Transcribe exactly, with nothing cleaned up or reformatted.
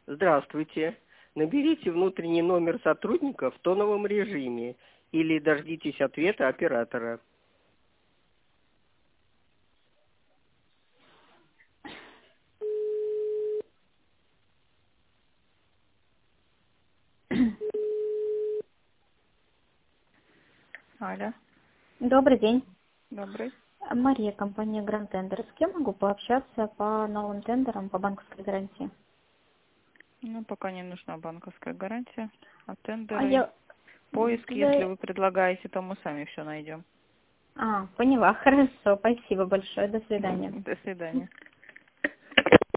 Здравствуйте. Наберите внутренний номер сотрудника в тоновом режиме или дождитесь ответа оператора. Аля, Добрый день. добрый. Мария, компания Grand Tender. С кем могу пообщаться по новым тендерам по банковской гарантии? Ну, пока не нужна банковская гарантия. А А тендеры, я... поиск, если за- вы предлагаете, то мы сами все найдем. А, поняла. Хорошо. Спасибо большое. До свидания. До свидания.